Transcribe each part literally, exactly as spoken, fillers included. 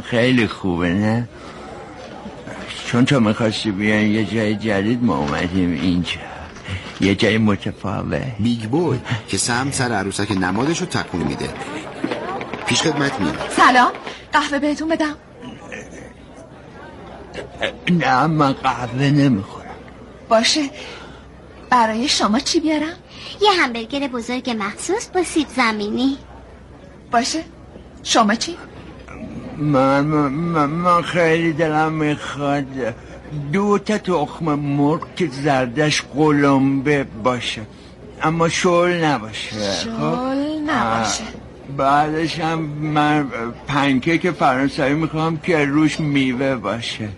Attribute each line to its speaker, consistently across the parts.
Speaker 1: خیلی خوبه نه؟ چون تو میخواستی بیان یه جای جدید ما اومدیم اینجا، یه جای متفاوت.
Speaker 2: بیگ بوی که سم سر عروسک نمادشو تکون میده. پیش خدمت میاد.
Speaker 3: سلام، قهوه بهتون بدم؟
Speaker 1: نه من قهوه نمیخورم.
Speaker 3: باشه، برای شما چی بیارم؟
Speaker 4: یه همبرگر بزرگ مخصوص با سیب زمینی.
Speaker 3: باشه، شما چی؟
Speaker 1: من, من, من خیلی دلم میخواد دو تا تخم مرغ که زردش قلمبه باشه اما شل نباشه.
Speaker 3: شل نباشه.
Speaker 1: بعدش هم من پنکیک فرانسوی میخوام که روش میوه باشه.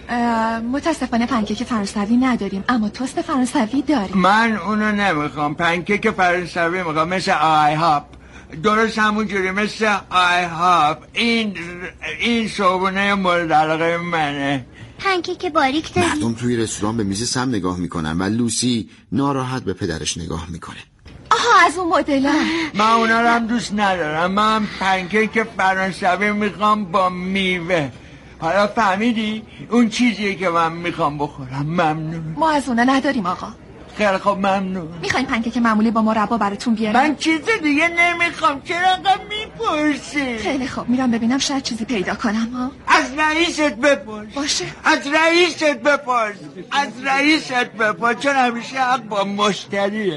Speaker 3: متاسفانه پنکیک فرانسوی نداریم اما توست فرانسوی داریم.
Speaker 1: من اونو نمیخوام، پنکیک فرانسوی میخوام مثل آی هاپ، درست همون جوری مثل آی هاپ. این این صبحونه مورد علاقه منه.
Speaker 4: پنکیک باریک داری؟
Speaker 2: مردم توی رستوران به میز سم نگاه میکنن و لوسی ناراحت به پدرش نگاه میکنه.
Speaker 3: آها از اون مدل ها.
Speaker 1: من اونا رو هم دوست ندارم. من پنکیک فرانسوی میخوام با میوه. حالا فهمیدی؟ اون چیزیه که من میخوام بخورم. ممنون.
Speaker 3: ما از اونا نداریم آقا.
Speaker 1: خیلی خب ممنون.
Speaker 3: میخواین پنکیک معمولی با مربا براتون بیارم؟
Speaker 1: من چیز دیگه نمیخوام. چرا انقدر میپرسی؟
Speaker 3: خیلی خب میرم ببینم شاید چیزی پیدا کنم ها.
Speaker 1: از رئیست بپرس.
Speaker 3: باشه.
Speaker 1: از رئیست بپرس. از رئیست بپرس چون همیشه حق با مشتریه.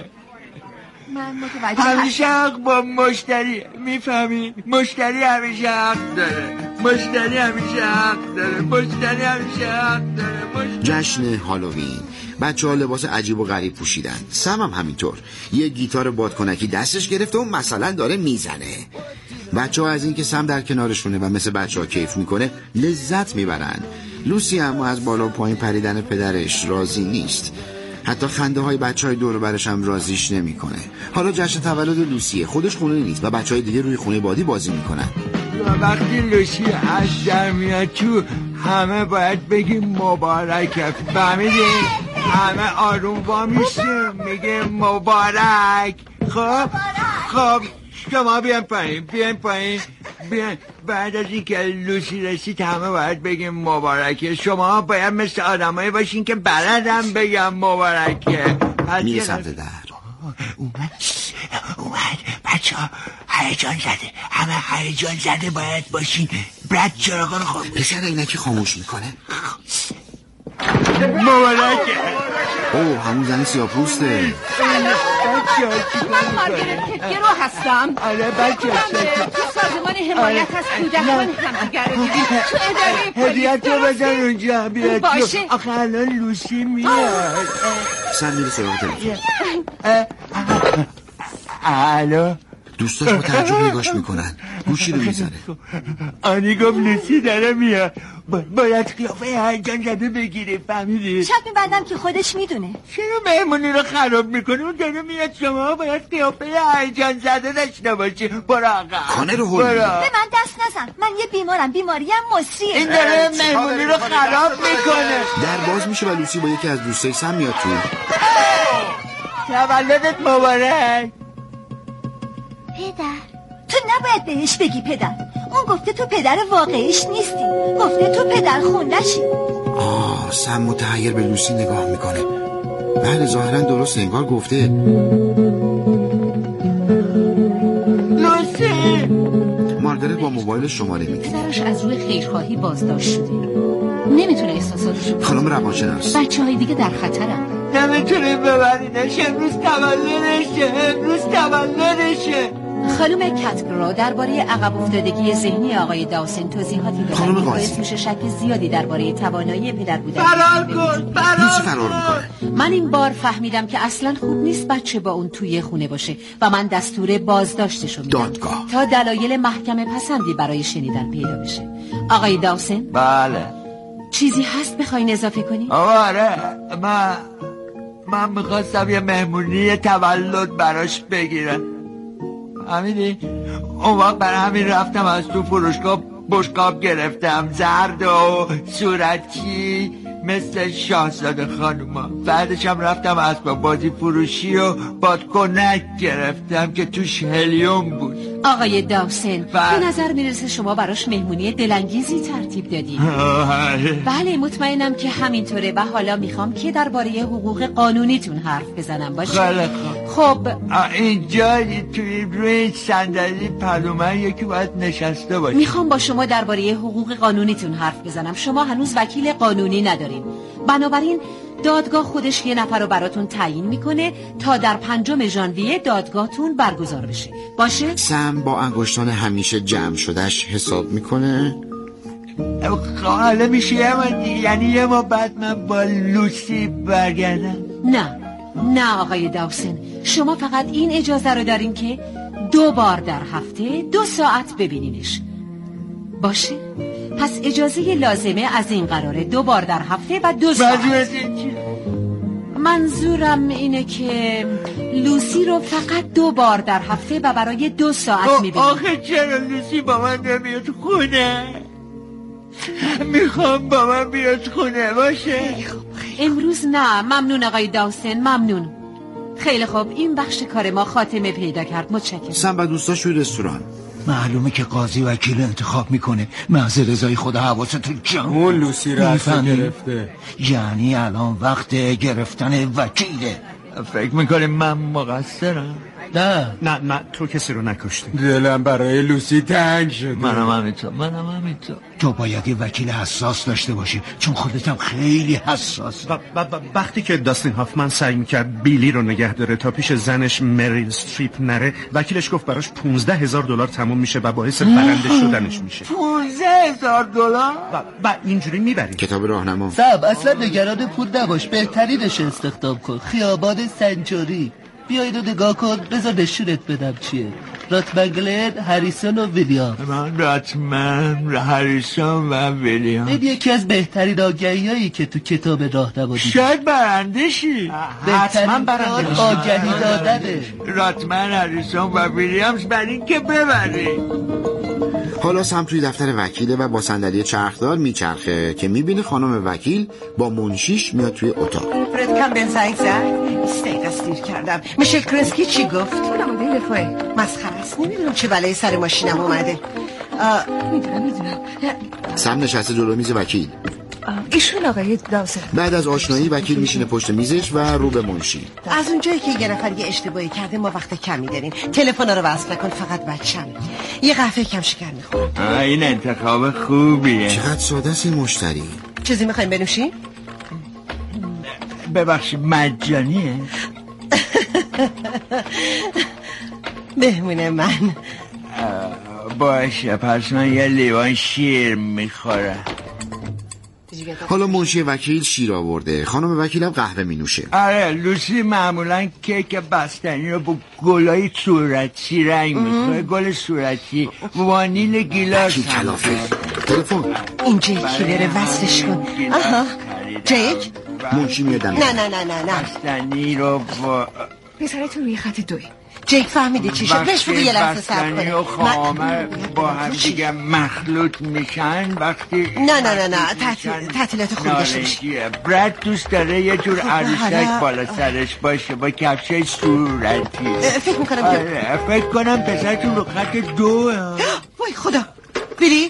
Speaker 3: من متوجه
Speaker 1: همیشه حق با مشتری. میفهمی؟ مشتری همیشه حق داره. مشتری همیشه حق داره. مشتری همیشه حق داره. مشتری...
Speaker 2: جشن هالووین. بچه ها لباس عجیب و غریب پوشیدن. سم هم همینطور. یه گیتار بادکنکی دستش گرفته و مثلا داره میزنه. بچه ها از این که سم در کنارشونه و مثل بچه ها کیف میکنه لذت میبرن. لوسی هم از بالا پایین پریدن پدرش راضی نیست. حتی خنده های بچه های دور برش هم راضیش نمیکنه. حالا جشن تولد لوسیه، خودش خونه نیست و بچه های دیگه روی خونه بادی بازی میکنن.
Speaker 1: وقتی لوسی از در میاد تو همه باید بگیم مبارکه. فهمیدی؟ همه آروم با میشه میگه مبارک. خب خب شما بیان پایین بیان پایین بیان. بعد از این که لوسی رسید همه باید بگیم مبارکه. شما باید مثل آدمایی باشین که بلدم بگم مبارکه.
Speaker 2: میره سمت در.
Speaker 1: اومد اومد بچه ها هیجان زده. همه هیجان زده باید باشین. برد چراغان خاموش.
Speaker 2: پسر اینکی خاموش میکنه.
Speaker 1: مبارکه.
Speaker 2: اوه همون زن سیاپوسته.
Speaker 5: من مارگرت کتگرو هستم.
Speaker 1: آره بچه
Speaker 5: تو سازمان حمایت از کودکان همدیگر رو دیدیم. تو اداره پلیس
Speaker 1: هدیت رو بزن اونجا بیاد.
Speaker 5: باشه.
Speaker 1: آخه الان لوسی میاد.
Speaker 2: سن میره سراغ تلفن.
Speaker 1: الو
Speaker 2: دوستاش با تعجب نگاش میکنن. گوشی رو میزنه.
Speaker 1: آنی گفت لوسی داره میاد. باید قیافه هیجان زده بگیره. فهمیدی؟
Speaker 3: شب میبندم که خودش میدونه.
Speaker 1: چرا مهمونی رو خراب میکنه؟ اون داره میاد. شما باید قیافه هیجان زده داشته باشی. برو آقا
Speaker 2: خانه رو هل.
Speaker 3: به من دست نزن. من یه بیمارم. بیماریم مصریه.
Speaker 1: این داره مهمونی رو خراب میکنه.
Speaker 2: در باز میشه و لوسی با یکی از دوستای سم میاد تو.
Speaker 1: تولدت مبارک.
Speaker 4: پدر
Speaker 3: تو نباید بهش بگی پدر. اون گفته تو پدر واقعیش نیستی. گفته تو پدر خوندشی.
Speaker 2: آه سم متحیر به لوسی نگاه میکنه. بله ظاهرا درست انگار گفته.
Speaker 1: لوسی
Speaker 2: مارگارت با موبایل شماره میده.
Speaker 5: پدرش از روی خیرخواهی بازداشت شده. نمیتونه احساساتشو.
Speaker 2: خانم روانشناس
Speaker 5: بچه های دیگه در خطرن.
Speaker 1: نمیتونیم ببرینش. امروز تولدشه. امروز تولدشه.
Speaker 5: خانم کتگرو درباره عقب افتادگی ذهنی آقای داوسن توضیحاتی دادن که باعث میشه شک زیادی درباره توانایی پدر بودن.
Speaker 1: فرار کن فرار
Speaker 2: فرار میکنه.
Speaker 5: من این بار فهمیدم که اصلا خوب نیست بچه با اون توی خونه باشه و من دستور بازداشتشو میدم.
Speaker 2: دادگاه.
Speaker 5: تا دلایل محکمه پسندی برای شنیدن پیدا بشه. آقای داوسن؟
Speaker 1: بله.
Speaker 5: چیزی هست بخواین اضافه کنی؟
Speaker 1: آره من من میخواستم یه مهمونی تولد براش بگیرم. همینی اون وقت برای همین رفتم از تو فروشگاه بشقاب گرفتم زرد و صورتی مثل شاهزاده خانوما. بعدش هم رفتم اسباب بازی فروشی و بادکنک گرفتم که توش هلیوم بود.
Speaker 5: آقای داوسن
Speaker 1: بله.
Speaker 5: به نظر میرسه شما براش مهمونی دلانگیزی ترتیب دادید. بله مطمئنم که همینطوره و حالا میخوام که درباره حقوق قانونیتون حرف بزنم باشه.
Speaker 1: خیلی
Speaker 5: خب
Speaker 1: اینجا توی روی صندلی پلومن یکی باید نشسته باشه.
Speaker 5: میخوام با شما درباره حقوق قانونیتون حرف بزنم. شما هنوز وکیل قانونی ندارین، بنابراین دادگاه خودش یه نفر رو براتون تعیین میکنه تا در پنجم ژانویه دادگاهتون برگزار بشه باشه؟
Speaker 2: سم با انگشتان همیشه جمع شدهش حساب میکنه.
Speaker 1: حالا میشه یعنی یه ما بعد من با لوسی برگردم؟
Speaker 5: نه نه آقای داوسن، شما فقط این اجازه رو دارین که دو بار در هفته دو ساعت ببینینش باشه؟ پس اجازه لازمه از این قراره دو بار در هفته و دو ساعت. منظورم اینه که لوسی رو فقط دو بار در هفته و برای دو ساعت میبینید.
Speaker 1: آخه چرا لوسی با من نمیاد خونه؟ میخوام با من بیاد خونه باشه.
Speaker 5: امروز نه ممنون آقای داوسن، ممنون. خیلی خوب این بخش کار ما خاتمه پیدا کرد، متشکرم.
Speaker 2: سم و دوستاش توی رستوران.
Speaker 1: معلومه که قاضی وکیل انتخاب میکنه. محض رضای خدا حواستو جمع.
Speaker 6: اون لوسی رأس گرفته.
Speaker 1: یعنی الان وقت گرفتن وکیله. فکر میکنه من مقصرم؟
Speaker 6: نه
Speaker 7: نه نه تو کسی رو نکشتی.
Speaker 6: دلم برای لوسی تنگ شده.
Speaker 1: منم همینطور منم همینطور. تو باید یه وکیل حساس داشته باشی چون خودت هم خیلی حساس.
Speaker 7: و ب- ب- وقتی که داستین هافمن سعی میکرد بیلی رو نگه داره تا پیش زنش مریل استریپ نره، وکیلش گفت براش پونزده هزار دلار تموم میشه و باعث برنده شدنش میشه.
Speaker 1: پونزده هزار دلار؟
Speaker 7: و, و اینجوری میبری.
Speaker 2: کتاب راهنما.
Speaker 8: سب اصلا نگران پول نباش، بهترینش استخدام کن. خیابان سنجوری. بیایید و نگاه کن، بذار نشونت بدم چیه. راتمنگلن، هریسون و ویلیام.
Speaker 1: من راتمن، هریسون و ویلیام.
Speaker 8: این یکی از بهترین آگهی‌هایی که تو کتاب راهنما دیدی.
Speaker 1: شاید برنده شی.
Speaker 8: بهترین کار آگهی دادنه.
Speaker 1: راتمن، هریسون و ویلیامز بر این که ببری.
Speaker 2: حالا سم توی دفتر وکیله و با صندلی چرخدار میچرخه که میبینه خانم وکیل با منشیش میاد توی اتاق.
Speaker 9: فرد کم بن زنگ زد. بیست دقیقه سیر کردم. میشل کرسکی چی گفت؟
Speaker 3: اونم آده رفاه.
Speaker 9: مسخره است. نمیدونم چه بلایی سر ماشینم اومده.
Speaker 3: میدونم میدونم.
Speaker 2: سم نشسته جلو میز وکیل.
Speaker 3: ایشون آقای داوسن.
Speaker 2: بعد از آشنایی وکیل میشینه پشت میزش و رو به منشی.
Speaker 9: از اونجایی که یه نفر یه اشتباهی کرده ما وقت کمی داریم. تلفن رو وصل نکن، فقط بچم. یه قهوه کم شکر میخورم.
Speaker 1: این انتخاب خوبیه.
Speaker 2: چقدر ساده است این مشتری.
Speaker 9: چیزی میخوایم بنوشیم؟
Speaker 1: ببخشید مجانیه؟
Speaker 9: مهمون من.
Speaker 1: باشه پس من یه لیوان شیر میخورم.
Speaker 2: حالا منشی وکیل شیر آورده، خانم وکیلم قهوه می نوشه.
Speaker 1: آره لوسی معمولا کیک بستنی رو با گلای صورتی رنگ میکنه. گل صورتی، وانیل گیلاس.
Speaker 2: وکیل کلافه. تلفن.
Speaker 9: این جیک کیلره وصلش کن. آها جیک.
Speaker 2: منشی میادم.
Speaker 9: نه نه نه نه نه
Speaker 1: بستنی رو با
Speaker 3: پسرتون روی خط دوی.
Speaker 9: جیک فهمیدی چی شد؟ بهش بگو یه لحظه صبر
Speaker 1: بستنی و خامه با هم دیگه مخلوط میشن وقتی
Speaker 9: نه نه نه نه تعطیل تعطیلات خوب داشته باشی.
Speaker 1: برد دوست داره یه جور عروسک بالا سرش باشه با کفشای صورتی.
Speaker 9: فکر میکنم
Speaker 1: آره فکر کنم پسرتون رو خط دو.
Speaker 9: وای خدا ویلی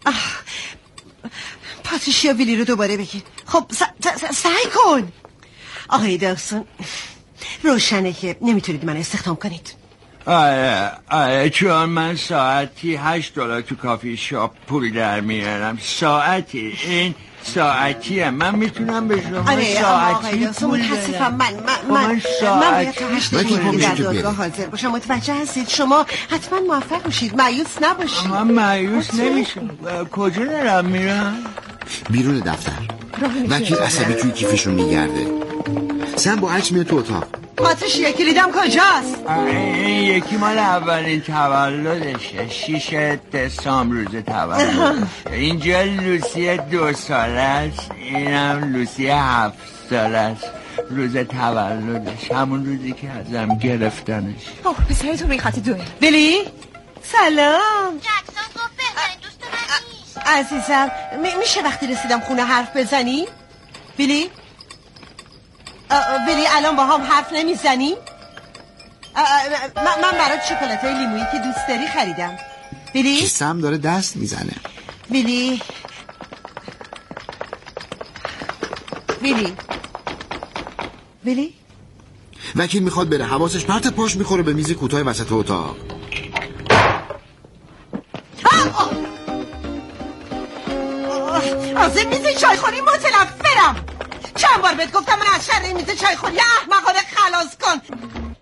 Speaker 9: پاتریشیا ویلی رو دوباره بگیر. خب سعی کن آقای داوسن. روشنه که نمیتونید من استخدام کنید.
Speaker 1: آره آره چون من ساعتی هشت دلار تو کافی شاپ پول در میارم. ساعتی این ساعتیه. من میتونم به شما
Speaker 9: آره
Speaker 1: ساعتی پول
Speaker 9: متاسفم. من من
Speaker 1: من,
Speaker 9: من, من باید تا هشت دقیقه در
Speaker 2: که
Speaker 9: دادگاه حاضر باشم. متوجه هستید؟ شما حتما موفق باشید، مایوس نباشید.
Speaker 1: من مایوس نمیشم. کجا دارم میرم؟
Speaker 2: بیرون دفتر. وکیل عصبی توی کیفشون میگرده. سم با عکس میاد تو اتاق.
Speaker 9: پاتریشیا کلیدم کجاست؟
Speaker 1: این یکی مال اولین تولدشه. شیش دسامبر روز تولد. اینجا لوسی دو ساله است. اینم لوسی هفت ساله است. روز تولدش، همون روزی که ازم گرفتنش.
Speaker 3: اوه پسرتون روی خط دوی.
Speaker 9: بلی سلام.
Speaker 4: جکسون گفت بهترین دوست من نیست.
Speaker 9: عزیزم م- میشه وقتی رسیدم خونه حرف بزنی؟ بلی بلی الان با هم حرف نمیزنی؟ من, من برات شکلاتای لیمویی که دوست داری خریدم. بیلی؟
Speaker 2: سم داره دست میزنه.
Speaker 9: بیلی بیلی بیلی
Speaker 2: وکیل میخواد بره، حواسش پرت پاش میخوره به میز کوتاه وسط اتاق.
Speaker 9: از این میز چایخوری متنفرم. چند بار بهت گفتم من از شر این میز چایخوری احمقانه خلاص کن.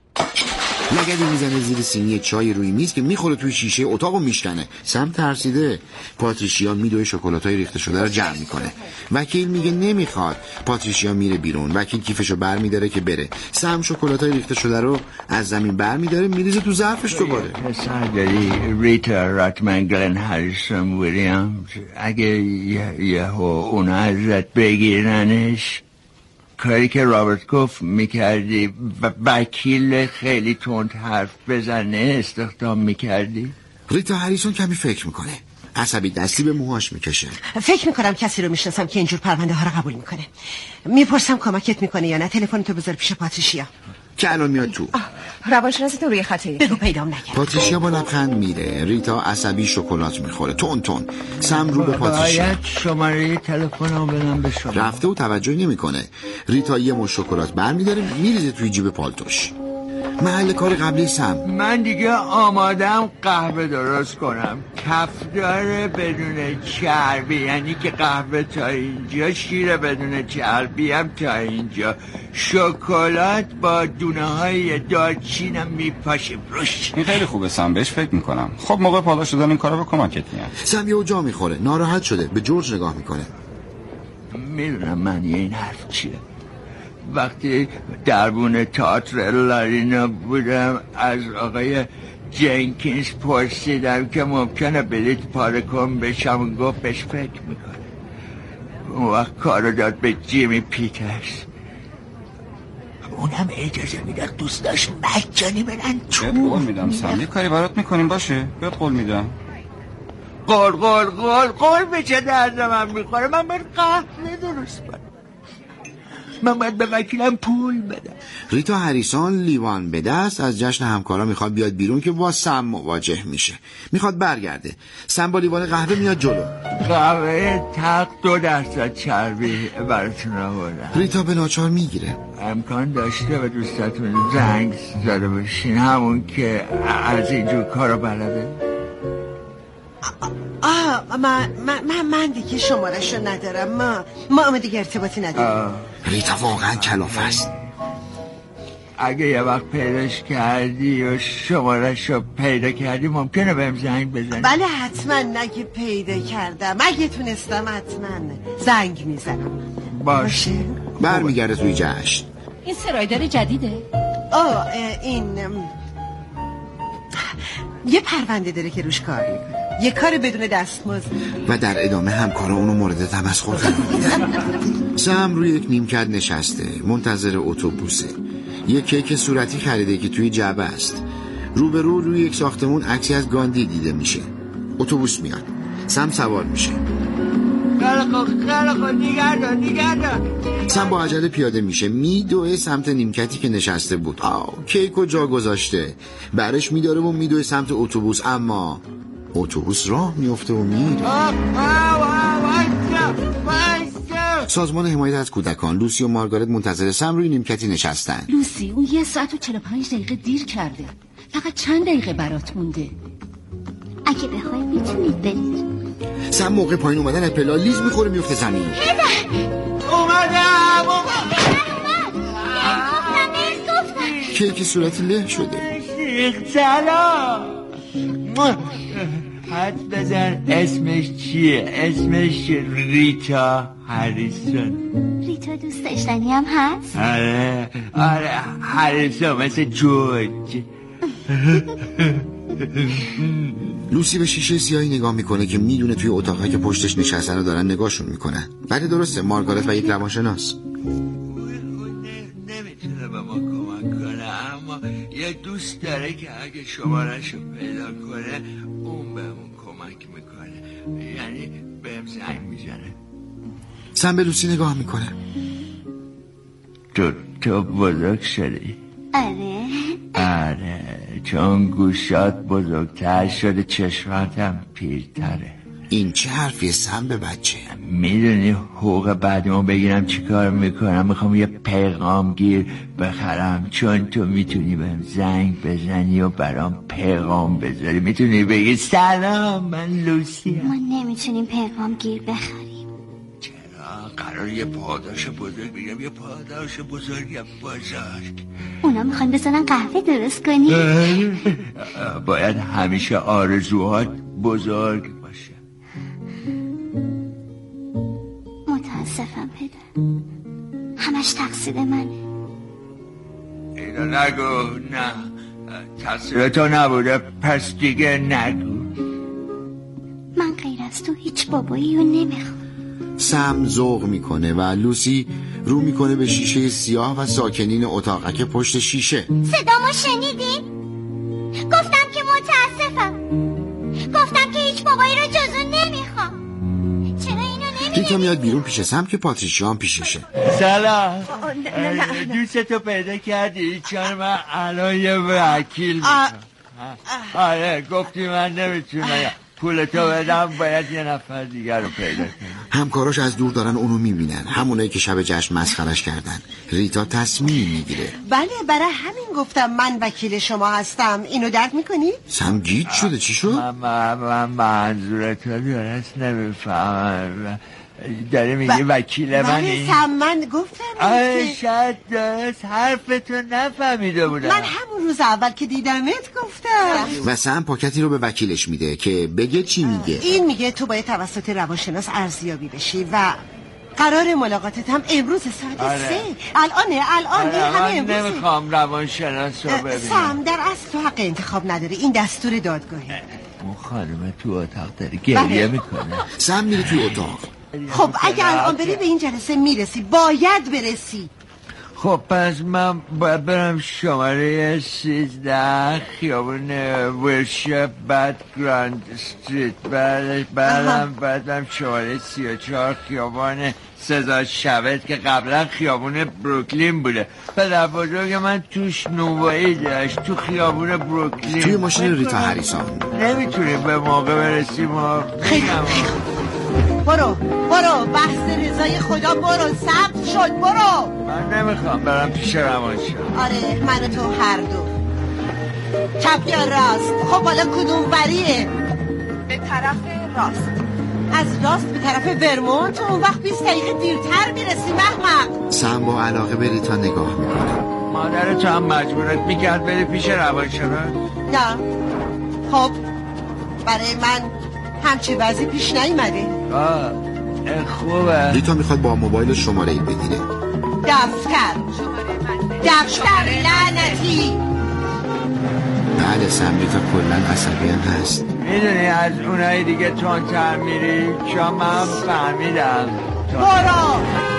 Speaker 2: لگدی میزنه زیر سینی چای روی میز که میخوره توی شیشه اتاقو میشکنه. سم ترسیده. پاتریشیا میدوه شکلاتای ریخته شده رو جمع میکنه. وکیل میگه نمیخواد. پاتریشیا میره بیرون. وکیل کیفشو برمیداره که بره. سم شکلاتای ریخته شده رو از زمین برمیداره میریزه تو ظرفش دوباره.
Speaker 1: پسر داری ریتا راتمنگلن هریسون ویلیامز، اگه یه اونا ازت بگیرنش کاری که رابرت گفت میکردی و وکیل خیلی تند حرف بزنه استخدام میکردی؟
Speaker 2: ریتا هریسون کمی فکر میکنه. عصبی دستی به موهاش میکشه.
Speaker 9: فکر میکنم کسی رو میشناسم که اینجور پرونده ها رو قبول میکنه. میپرسم کمکت میکنه یا نه. تلفن تو بذار پیش پاتریشیا
Speaker 2: که الان میاد تو.
Speaker 10: روانشناستون روی خطی.
Speaker 9: بگو پیدام نکرد.
Speaker 2: پاتریشیا با لبخند میره. ریتا عصبی شکلات میخوره تون تون. سم رو به پاتریشیا.
Speaker 1: باید شماره تلفنمو بدم به شما.
Speaker 2: رفته و توجه نمیکنه. ریتا یه مش شکلات برمیداره میریزه توی جیب پالتوش. محل کار قبلی سم.
Speaker 1: من دیگه آمادم قهوه درست کنم. کفدار بدون چربی، یعنی که قهوه تا اینجا، شیر بدون چربی هم تا اینجا، شکلات با دونه های دارچینم میپاشیم روش.
Speaker 11: این خیلی خوبه سم، بهش فکر میکنم. خب موقع پالا شدن این کارا رو کمکت میاد.
Speaker 2: سم یه جا میخوره، ناراحت شده، به جورج نگاه میکنه.
Speaker 1: میدونم معنی این حرف چیه. وقتی دربون تئاتر لارینا بودم از آقای جنکینز پرسیدم که ممکنه بلیت پاره کن بشم و گفت بهش فکر میکنه. اون وقت کارو داد به جیمی پیترز. اونم اجازه میداد دوستاش مجانی برن تو.
Speaker 11: بهت قول میدم سم، یه کاری برات میکنیم باشه. بهت قول میدم.
Speaker 1: قول قول قول قول به چه درد من میخوره؟ من باید قهوه درست کنم. من باید به وکیلم پول بدم.
Speaker 2: ریتا هریسون لیوان به دست از جشن همکارا میخواد بیاد بیرون که با سم مواجه میشه. میخواد برگرده. سم با لیوان قهوه میاد جلو.
Speaker 1: قهوه تق دو درصد چربی براتون آوردم.
Speaker 2: ریتا به ناچار میگیره.
Speaker 1: امکان داشته به دوستتون زنگ زده باشین، همون که از اینجور کارا بلده.
Speaker 9: آه من, من, من دیگه شمارشو ندارم. ما ما اما دیگه ارتباطی ندارم.
Speaker 2: ریتا واقعا کلافه است.
Speaker 1: اگه یه وقت پیداش کردی و شمارشو پیدا کردی ممکنه بهم زنگ بزنی؟
Speaker 9: بله حتما. نگه پیدا کردم اگه تونستم حتما زنگ میزنم.
Speaker 1: باشه.
Speaker 2: برمیگرده توی جشن.
Speaker 5: این سرایدار جدیده؟
Speaker 9: آه این یه پرونده داره که روش کار میکنه. یه کار بدون دستمزد.
Speaker 2: و در ادامه همکارا اونو مورد تمسخر قرار میدن. سم روی یک نیمکت نشسته منتظر اتوبوسه. یه کیک صورتی خریده که توی جعبه است. روبرو روی یک ساختمون عکسی از گاندی دیده میشه. اتوبوس میاد. سم سوار میشه.
Speaker 1: خلقا خلقا نگردار نگردار.
Speaker 2: سم با عجله پیاده میشه. میدوه سمت نیمکتی که نشسته بود. آه کیکو جا گذاشته. برش میداره و میدوه سمت اتوبوس، اما اتوبوس راه میفته و میره. سازمان حمایت از کودکان لوسی و مارگارت منتظر سم روی نیمکتی نشستن.
Speaker 10: لوسی اون یه ساعت و چهل و پنج دقیقه دیر کرده. فقط چند دقیقه برات مونده.
Speaker 4: اگه بخوای میتونید برید.
Speaker 2: سم موقع پایین اومدن پلا لیز میخوره میفته زمین.
Speaker 1: اومدم
Speaker 2: کیک صورتی له شده.
Speaker 1: سلام. حد بزن اسمش چیه؟ اسمش ریتا هریسون.
Speaker 4: ریتا دوست داشتنی هم هست؟
Speaker 1: آره آره هریسون مثل جورج.
Speaker 2: لوسی به شیشه سیاهی نگاه میکنه که میدونه توی اتاقی که پشتش نشستن و دارن نگاهشون میکنن. بله درسته، مارگارت و یک روانشناس.
Speaker 1: نمیتونه به ما کمک کنه، اما یه دوست داره که اگه شمارشو پیدا کنه اون بهمون کمک میکنه، یعنی بهم زنگ میزنه.
Speaker 2: سم به لوسی نگاه میکنه.
Speaker 1: تو تو بزرگ شدی؟
Speaker 4: آره.
Speaker 1: آره چون گوشات بزرگتر شده چشماتم پیرتره.
Speaker 2: این چه حرفیه سم به بچه؟
Speaker 1: میدونی حقوق بعدمو بگیرم چی کار میکنم؟ میخوام یه پیغامگیر بخرم، چون تو میتونی بهم زنگ بزنی و برام پیغام بذاری. میتونی بگی سلام من لوسی‌ام.
Speaker 4: ما نمیتونیم پیغامگیر بخریم.
Speaker 1: چرا؟ قرار یه پاداش بزرگ بگیرم، یه پاداش بزرگ بزرگ.
Speaker 4: اونا میخوان بزنن قهوه درست کنی؟
Speaker 1: باید همیشه آرزوهات بزرگ باشه.
Speaker 4: متاسفم پدر، همش تقصیر منه.
Speaker 1: اینو نگو. نه تقصیر تو نبوده، پس دیگه نگو.
Speaker 4: من غیر از تو هیچ بابایی رو نمیخوام.
Speaker 2: سم ذوق میکنه و لوسی رو میکنه به شیشه سیاه و ساکنین اتاقک پشت شیشه.
Speaker 4: صدامو شنیدی؟ گفتم که متاسفم، گفتم که هیچ بابایی رو جزو نمیخوام. چرا اینو نمیدونی؟
Speaker 2: ریتا میاد بیرون پیش سم که پاتریشیا هم پیششه.
Speaker 1: سلام، دوستتو پیدا کردی؟ چون من الان یه وکیل میکنم. آره گفتی من نمیتونم پولتو بدم، باید یه نفر دیگر رو پیدا کنم.
Speaker 2: همکاراش از دور دارن اونو میبینن، همونایی که شب جشن مسخرش کردن. ریتا تصمیم میگیره.
Speaker 9: بله برای همین گفتم من وکیل شما هستم. اینو درک میکنی؟
Speaker 2: سم گیج شده. چی شد؟
Speaker 1: من, من, من منظورتو درست نمیفهمم. داره میگه وکیل منی؟
Speaker 9: بله سم من گفتم
Speaker 1: آه شاید درست حرفتو نفهمیده بودم.
Speaker 9: من همون روز اول که دیدمت گفتم.
Speaker 2: و سم پاکتی رو به وکیلش میده که بگه چی میگه.
Speaker 9: این میگه تو باید توسط روانشناس ارزیابی بشی و قرار ملاقاتت هم امروز ساعت
Speaker 1: آره.
Speaker 9: سه. الانه الان
Speaker 1: آره
Speaker 9: این همه
Speaker 1: من
Speaker 9: امروزه.
Speaker 1: نمیخوام روانشناس رو ببینم.
Speaker 9: سم در اصل تو حق انتخاب نداری، این دستور دادگاهه.
Speaker 1: اون خانم تو اتاق داره گریه میکنه.
Speaker 2: سم میره توی اتاق.
Speaker 9: خب اگه الان بری به این جلسه میرسی، باید برسی.
Speaker 1: خب پس من باید برم شماره سیزده خیابون ورشپ بعد گراند استریت، بعدش بعدم باید برم شماره سی و چهار خیابان سزار شبت که قبلا خیابون بروکلین بوده. پدر بزرگ من توش نوایی داشت، تو خیابون بروکلین.
Speaker 2: توی ماشین ریتا هریسون.
Speaker 1: نمیتونیم به موقع برسیم.
Speaker 9: خیلی برو برو بحث رضای خدا، برو ثبت شد، برو.
Speaker 1: من نمیخوام برم پیش روانشناس.
Speaker 9: آره من تو هر دو. چپ یا راست؟ خب حالا کدوم بریه؟ به طرف راست. از راست به طرف ورمونت، اون وقت بیست دقیقه دیرتر میرسی محمق.
Speaker 2: سم با علاقه به ریتا نگاه میکنه.
Speaker 1: مادر تو هم مجبورت میکرد بری پیش روانشناس؟
Speaker 9: نه خب برای من همچی وضعی پیش نیومده.
Speaker 1: آه خوبه.
Speaker 2: ریتا میخواد با موبایل شماره ای بگیره.
Speaker 9: دفتر دفتر لعنتی.
Speaker 2: بله سم ریتا کلن عصبی هم هست.
Speaker 1: میدونی از اونایی دیگه تندتر میری، چون من فهمیدم.
Speaker 9: برو.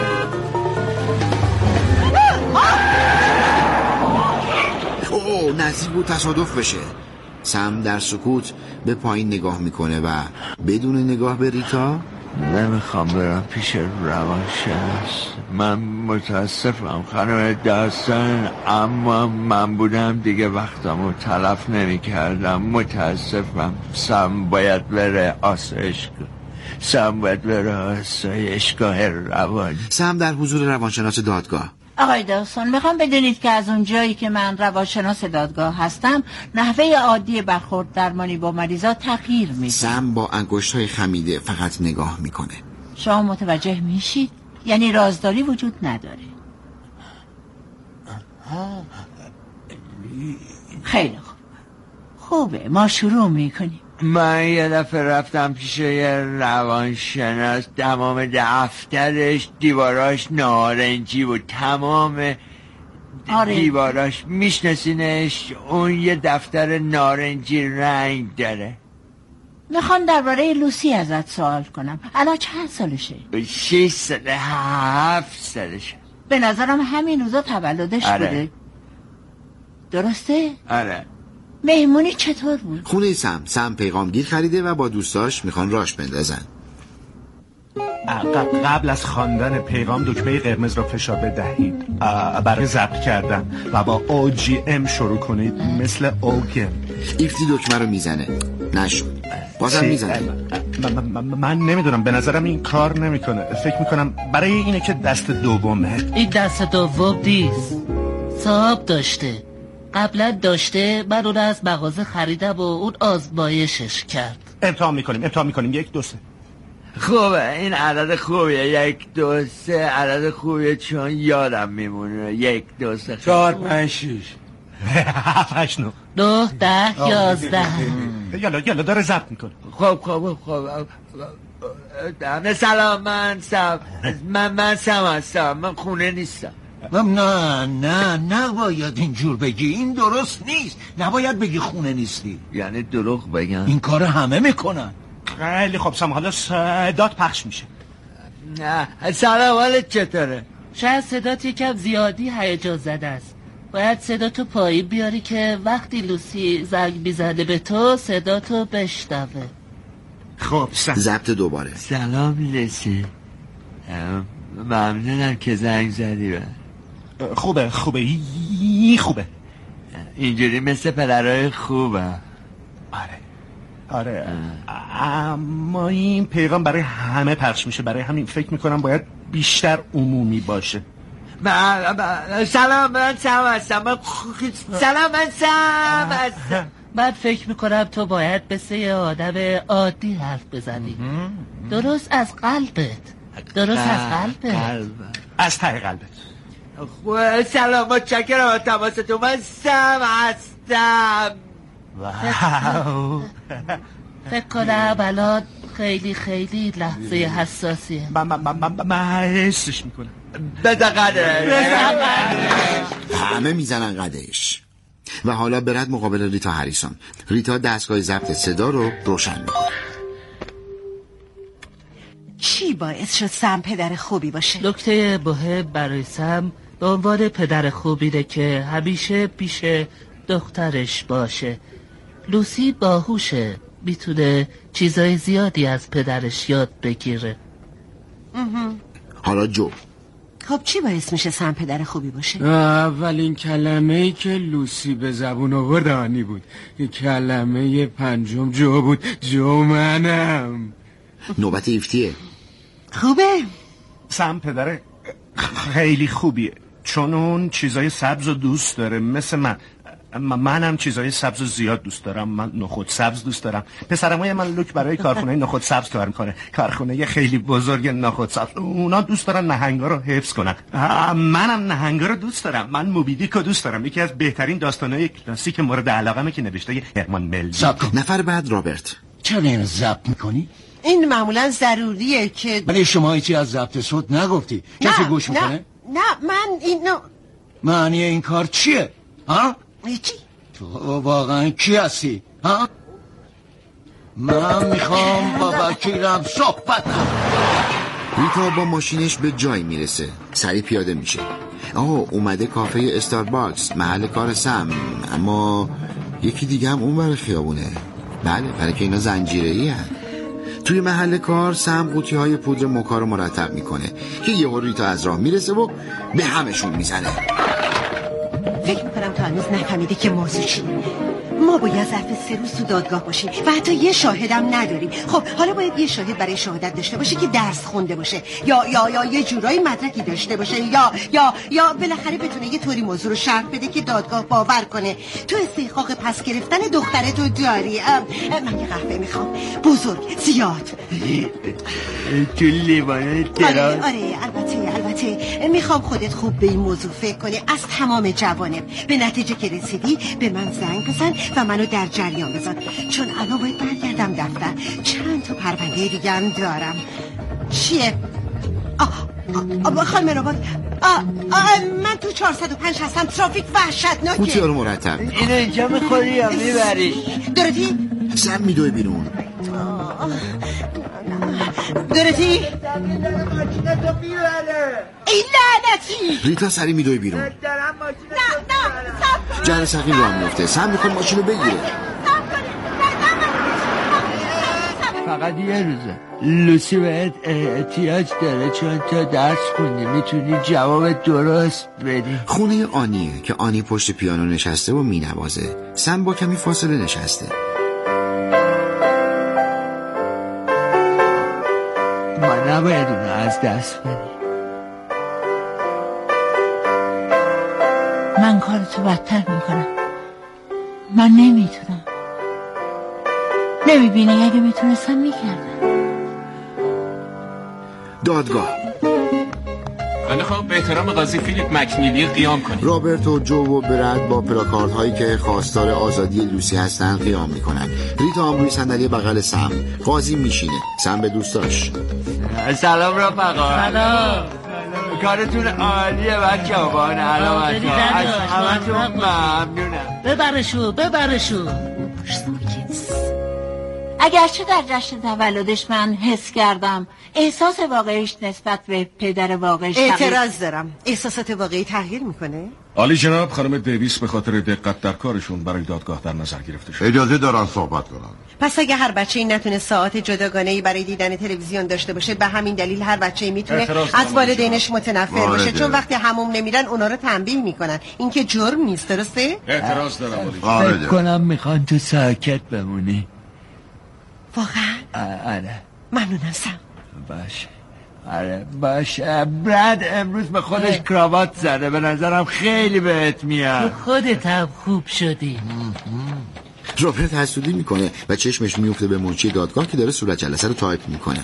Speaker 2: اوه نزدیک بود تصادف بشه. سم در سکوت به پایین نگاه میکنه و بدون نگاه به ریتا
Speaker 1: نمیخوام برم پیش روانشناس. من متاسفم خانم داستان، اما من بودم دیگه وقتمو تلف نمی کردم. متاسفم. سم باید بره آسایشگاه. سم باید بره آسایشگاه روان.
Speaker 2: سم در حضور روانشناس دادگاه.
Speaker 12: آقای داستان میخوام بدونید که از اون جایی که من روانشناس دادگاه هستم، نحوه عادی برخورد درمانی با مریضا تغییر میده.
Speaker 2: سم با انگشت‌های خمیده فقط نگاه میکنه.
Speaker 12: شما متوجه میشید؟ یعنی رازداری وجود نداره. خیلی خوب. خوبه ما شروع میکنیم.
Speaker 1: من یه دفعه رفتم پیش یه روانشناس، تمام دفترش دیواراش نارنجی بود. تمام آره. دیواراش میشناسینش؟ اون یه دفتر نارنجی رنگ داره.
Speaker 12: میخوام درباره لوسی ازت سوال کنم. الان چند سالشه؟
Speaker 1: شش ساله هفت سالشه.
Speaker 12: به نظرم همین روزا تولدش
Speaker 1: آره.
Speaker 12: بوده. درسته؟
Speaker 1: آره.
Speaker 12: مهمونی چطور بود؟
Speaker 2: خونه سم. سم پیغامگیر خریده و با دوستاش میخوان راش بندازن.
Speaker 7: قبل از خواندن پیغام دکمه قرمز را فشار بدهید برای ضبط کردن و با او جی ام شروع کنید مثل اوگم.
Speaker 2: ایفتی دکمه رو میزنه، نشد، بازم میزنه.
Speaker 7: من نمیدونم، به نظرم این کار نمیکنه. فکر میکنم برای اینه که دست دومه.
Speaker 8: این دست دوم نیست، صاحب داشته، قبلا داشته، من اون از مغازه خریدم و اون آزمایشش کرد.
Speaker 7: امتحان میکنیم امتحان میکنیم یک دو سه.
Speaker 1: خوبه، این عدد خوبیه. یک دو سه عدد خوبیه چون یادم میمونه. یک دو سه
Speaker 6: چهار پنج شیش
Speaker 7: هفت نو
Speaker 8: نه ده یازده.
Speaker 7: یالا یالا داره ضبط میکنه.
Speaker 1: خب خب خب همه سلام، من سم من من سم هستم، من خونه نیستم.
Speaker 13: نه نه نباید اینجور بگی، این درست نیست. نباید بگی خونه نیستی.
Speaker 1: یعنی دروغ بگم؟
Speaker 13: این کار همه میکنن.
Speaker 7: خیلی خب سم، حالا صدات پخش میشه.
Speaker 1: نه سلام، حالت چطوره؟
Speaker 8: شاید صدات یکم زیادی هیجان زده است. باید صداتو پایین بیاری که وقتی لوسی زنگ میزنه به تو صداتو بشنوه.
Speaker 7: خب سم
Speaker 2: ضبط دوباره.
Speaker 1: سلام لوسی، ممنونم که زنگ زدی. به
Speaker 7: خوبه خوبه ای خوبه.
Speaker 1: اینجوری مثل پدرهای خوبه.
Speaker 7: آره آره اما این پیغام برای همه پخش میشه، برای همین فکر میکنم باید بیشتر عمومی باشه.
Speaker 1: سلام من سم هستم. من سلام من سم هستم.
Speaker 8: من فکر میکنم تو باید مثل یه آدم عادی حرف بزنی، درست از قلبت، درست از قلبت،
Speaker 1: قلب.
Speaker 7: از ته قلبت.
Speaker 1: سلام، متشکرم از تماستون. من سم هستم.
Speaker 8: فکر کنم الان خیلی خیلی لحظه حساسیه.
Speaker 7: من من من من حسش میکنم.
Speaker 1: بزن قدش.
Speaker 2: همه میزنن قدش. و حالا برد مقابل ریتا هریسون. ریتا دستگاه ضبط صدا رو روشن میکنه.
Speaker 3: چی باعث شد سم پدر خوبی باشه؟
Speaker 8: نکته مهم برای سم به عنوان پدر خوبیه که همیشه پیش دخترش باشه. لوسی باهوشه، میتونه چیزای زیادی از پدرش یاد بگیره.
Speaker 2: حالا جو.
Speaker 3: خب چی باعث میشه سم پدر خوبی باشه؟
Speaker 6: اولین کلمه ای که لوسی به زبون آورد آنی بود. کلمه پنجم جو بود. جو منم.
Speaker 2: نوبت ایفتیه.
Speaker 3: خوبه.
Speaker 7: سم پدر خیلی خوبیه چون اون چیزای سبز رو دوست داره مثل من. منم چیزای سبز رو زیاد دوست دارم. من نخود سبز دوست دارم. پسرمای من لوک برای کارخونه نخود سبز کار میکنه، کارخونه خیلی بزرگ نخود سبز. اونا دوست دارن نهنگا رو حفظ کنن. منم نهنگا رو دوست دارم. من موبی دیک رو دوست دارم، یکی از بهترین داستانای کلاسیک مورد علاقمه که نوشته هرمان ملوی.
Speaker 2: نفر بعد رابرت.
Speaker 13: چرا این ضبط میکنی؟
Speaker 9: این معمولا ضروریه که
Speaker 13: ولی شما هیچی از ضبط صوت نگفتی. کسی گوش میکنه؟
Speaker 9: نه نه من اینو
Speaker 13: معنی این کار چیه؟ ها؟
Speaker 9: چی؟
Speaker 13: تو واقعا کی هستی؟ ها؟ من میخوام با وکیلم صحبت کنم.
Speaker 2: ریتا با ماشینش به جای میرسه، سریع پیاده میشه. آه اومده کافه استارباکس، محل کار سم. اما یکی دیگه هم اون برای خیابونه. بله برای که اینا زنجیره‌ای هست. توی محل کار سم قوطی های پودر موکا رو مرتب میکنه که یهو ریتا از راه میرسه و به همشون میزنه.
Speaker 3: فکر میکنم تا هنوز نفهمیده که موضوع چیه. ما باید ظرف سه روز تو دادگاه باشیم و حتی یه شاهدم نداریم. خب حالا باید یه شاهد برای شهادت داشته باشه که درس خونده باشه یا یا یا یه جورایی مدرکی داشته باشه یا یا یا بالاخره بتونه یه طوری موضوع رو شرح بده که دادگاه باور کنه. تو استحقاق پس گرفتن دخترتو داری. من یه قهوه میخوام، بزرگ، زیاد.
Speaker 1: تو لیوانه
Speaker 3: آره آره البته البته میخوام خودت خوب به این موضوع فکر کنی از تمام جوانب. به نتیجه که رسیدی به من زنگ بزن و منو در جریان بزن، چون الان باید برگردم دفتر. چند تا پرونده دیگه هم دارم. چیه؟ آه آه خانم رابات، آه آه من تو چهارصد و پنج هستم. ترافیک وحشتناکه.
Speaker 2: قوطی ها رو مرتب میکنه.
Speaker 1: اینو اینجا میخوری یا میبری؟
Speaker 3: دورتی؟
Speaker 2: سم میدوه بیرون.
Speaker 3: دورتی؟ این لعنتی.
Speaker 2: ریتا سری میدوه بیرون.
Speaker 3: نه نه
Speaker 2: جر سقیم رو هم میفته. سم میخواد ماشین رو بگیره.
Speaker 1: فقط یه روزه. لوسی بهت احتیاج داره چون تو درس خوندی، میتونی جواب درست بدی.
Speaker 2: خونه آنیه که آنی پشت پیانو نشسته و مینوازه. سم با کمی فاصله نشسته.
Speaker 1: ما نباید اونو از دست بدی.
Speaker 12: من کارتو بدتر میکنم. من نمیتونم. نمیبینی اگه میتونستم میکردم.
Speaker 2: دادگاه.
Speaker 14: ولی خب به احترام قاضی فیلیپ مکنیلی قیام کنید.
Speaker 2: رابرت و جو و برد با پلاکارد هایی که خواستار آزادی لوسی هستن قیام میکنن. ریتا هم روی صندلی بغل سم. قاضی میشینه. سم به دوستاش
Speaker 1: سلام رفقا.
Speaker 8: سلام.
Speaker 1: کارتون عالیه بچه ها. با علامت ها از همتون ممنونم.
Speaker 8: ببرشو ببرشو.
Speaker 12: اگرچه در جشن تولدش من حس کردم احساس واقعیش نسبت به پدر واقعیش
Speaker 3: اعتراض دارم. احساسات واقعی تغییر میکنه؟
Speaker 15: عالی جناب، خانم دیویس به خاطر دقت در کارشون برای دادگاه در نظر گرفته شد.
Speaker 16: اجازه دارن صحبت کنن.
Speaker 3: پس اگه هر بچه‌ای نتونه ساعت جداگانه‌ای برای دیدن تلویزیون داشته باشه، به همین دلیل هر بچه‌ای میتونه از والدینش متنفر باشه، چون وقتی حموم نمیرن اونا رو تنبیه میکنن. این که جرم نیست، درسته؟
Speaker 15: اعتراض دارم.
Speaker 1: فکر کنم میخوان تو ساکت بمونی.
Speaker 3: واقعا؟
Speaker 1: آره.
Speaker 3: ممنونم سم.
Speaker 1: باشه. آره باشه. برد امروز به خودش کراوات زده، به نظرم خیلی بهت میاد.
Speaker 8: خودت هم خوب شدی.
Speaker 2: رابرت حسودی میکنه و چشمش میفته به منشی دادگاه که داره صورت جلسه رو تایپ میکنه.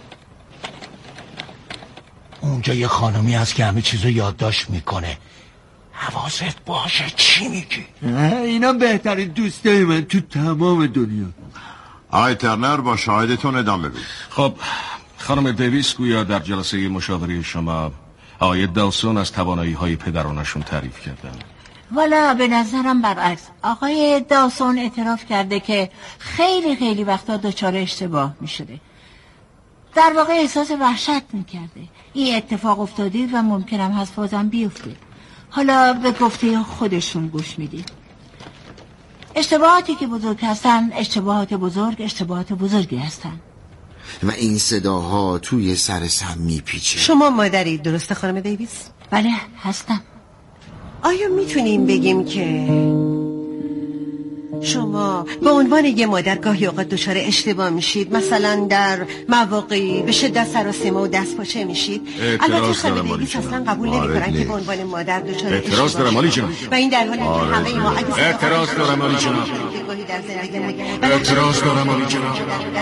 Speaker 13: اونجا یه خانمی هست که همه چیزو یادداشت میکنه. حواست باشه چی میگی؟
Speaker 1: اینا بهترین دوستای من تو تمام دنیا.
Speaker 16: آقای ترنر با شاهدتون ادامه بدید.
Speaker 15: خب خانم دیویس گویا در جلسه مشاوره شما آقای داوسون از توانایی های پدرانشون تعریف کردن.
Speaker 12: والا به نظرم برعکس. آقای داوسون اعتراف کرده که خیلی خیلی وقتا دچار اشتباه میشده. در واقع احساس وحشت میکرده. این اتفاق افتاده و ممکنم هست بازم بیفته. حالا به گفته خودشون گوش میدید. اشتباهاتی که بزرگ هستن، اشتباهات بزرگ اشتباهات بزرگی هستن.
Speaker 2: و این صداها توی سر سم میپیچه.
Speaker 3: شما مادرید، درسته خانم دیویس؟
Speaker 12: بله هستم.
Speaker 3: آیا میتونیم بگیم که شما به عنوان یه مادر گاهی اوقات دچار اشتباه میشید، مثلا در مواقعی به شدت سراسیمه و دست پاچه میشید؟ البته خانم دیویس اصلا قبول نمی‌کنن که به عنوان مادر دچار
Speaker 15: اعتراض دارم عالی جناب.
Speaker 3: و این در حالی که همه ما
Speaker 15: اعتراض دارم عالی جناب. اعتراض دارم عالی جناب.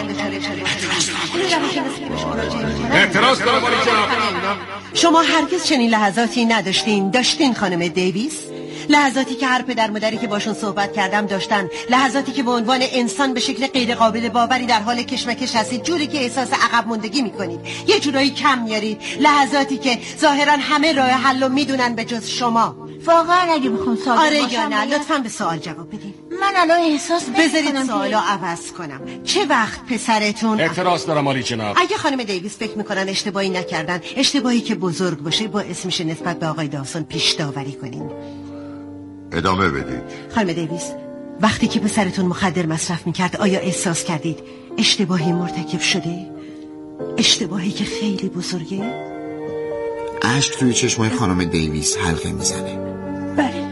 Speaker 15: اعتراض دارم عالی جناب.
Speaker 3: شما هرگز چنین لحظاتی نداشتین؟ داشتین خانم دیویس؟ لحظاتی که هر پدر مادری که باشون صحبت کردم داشتن، لحظاتی که به عنوان انسان به شکل غیر قابل باوری در حال کشمکش هستید، جوری که احساس عقب موندگی میکنید، یه جورایی کم میارید، لحظاتی که ظاهرا همه راه حل رو میدونن به جز شما.
Speaker 12: واقعا اگه بخوام سوال
Speaker 3: آره
Speaker 12: باشم
Speaker 3: یا نه؟ لطفاً به سوال جواب بدین.
Speaker 12: من الان احساس
Speaker 3: بذارید سوالو عوض کنم. چه وقت پسرتون؟
Speaker 15: اعتراض دارم عالی جناب.
Speaker 3: اگه خانم دیویس فکر میکنن اشتباهی نکردن، اشتباهی که بزرگ باشه باعث میشه نسبت به آقای داوسون پیش داوری کنین.
Speaker 16: ادامه بدید.
Speaker 3: خانم دیویس، وقتی که پسرتون مخدر مصرف میکرد آیا احساس کردید اشتباهی مرتکب شده؟ اشتباهی که خیلی بزرگه؟
Speaker 2: اشک توی چشمای خانم دیویس حلقه میزنه.
Speaker 3: بله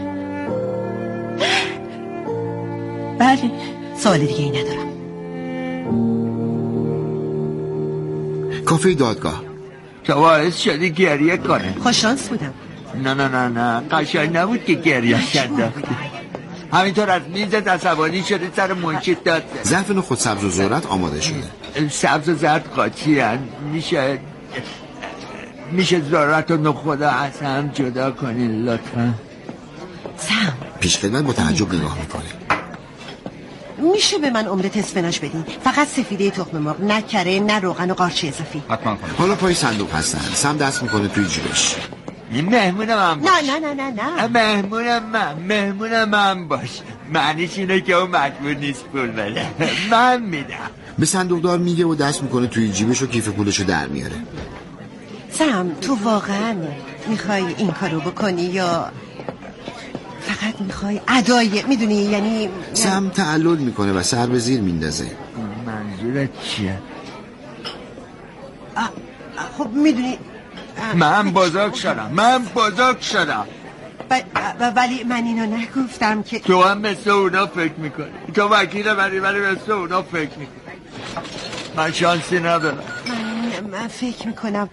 Speaker 3: بله. سوال دیگه ای ندارم.
Speaker 2: کافه دادگاه.
Speaker 1: تو باعث شدی گریه کنه.
Speaker 3: خوششانس بودم.
Speaker 1: نه نه نه نه قشنگ نبود که گریه کنداختی. همینطور از میزت عصبانی شده سر منشی داد.
Speaker 2: ظرف نخود سبز و ذرت آماده شده.
Speaker 1: سبز و زرد قاطی هن. میشه میشه ذرت و نخود از هم جدا کنین لطفا.
Speaker 3: سم
Speaker 2: پیش خدمت با تعجب نگاه میکنه.
Speaker 3: میشه به من املت اسفناج بدین؟ فقط سفیده تخم مرغ، نه کره نه روغن و قارچ اضافی.
Speaker 2: حتما کنم. حالا پای صندوق هستن. سم دست میکنه توی جیبش.
Speaker 1: این مهمون من باش.
Speaker 3: نه نه نه نه نه
Speaker 1: مهمون من مهمون من باش. معنیش اینه که اون مجبور نیست پول بده. من میدم.
Speaker 2: به صندوقدار میگه و دست میکنه توی جیبش و کیف پولشو در میاره.
Speaker 3: سم تو واقعا میخوای این کارو بکنی یا فقط میخوای ادای میدونی؟ یعنی
Speaker 2: سم تعلل میکنه و سر به زیر میندازه.
Speaker 1: من منظورت چیه؟
Speaker 3: خب میدونی
Speaker 1: من بزرگ شدم من بزرگ شدم
Speaker 3: ولی من اینو نگفتم که
Speaker 1: تو هم مثل اونا فکر میکنی تو وکیل منی ولی مثل اونا فکر میکنی من شانسی ندارم
Speaker 3: من, من فکر میکنم